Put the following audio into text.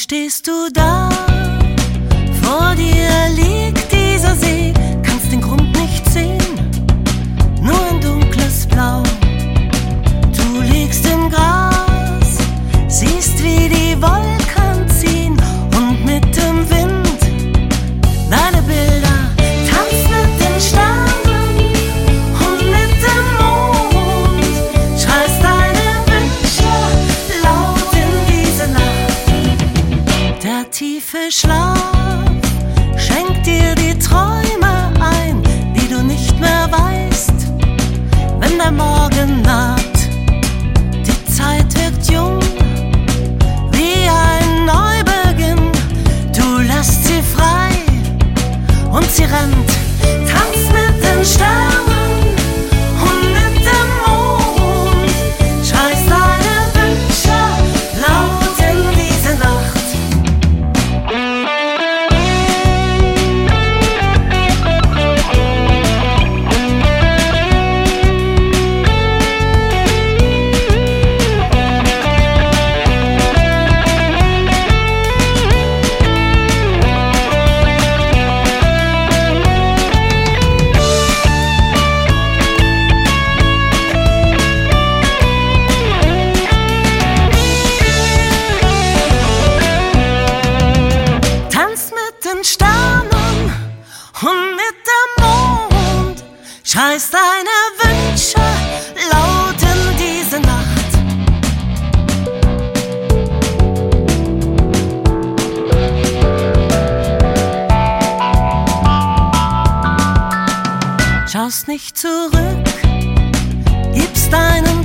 stehst du da, vor dir liegt dieser See, kannst den Grund nicht sehen, nur ein dunkles Blau. Du liegst im Gras, siehst wie die Wolken ziehen und mit dem Wind deine Bilder tanzt mit den Sternen und mit dem Mond, schreist deine Wünsche laut in diese Nacht. Der tiefe Schlaf schenkt dir die Träume ein, die du nicht mehr weißt, wenn der Morgen naht. Die Zeit wirkt jung, wie ein Neubeginn. Du lässt sie frei und sie rennt, tanzt mit den Sternen und mit dem Mond, schreist deine Wünsche laut in diese Nacht. Sternen und mit dem Mond, schreist deine Wünsche laut in diese Nacht. Schaust nicht zurück, gibst deinen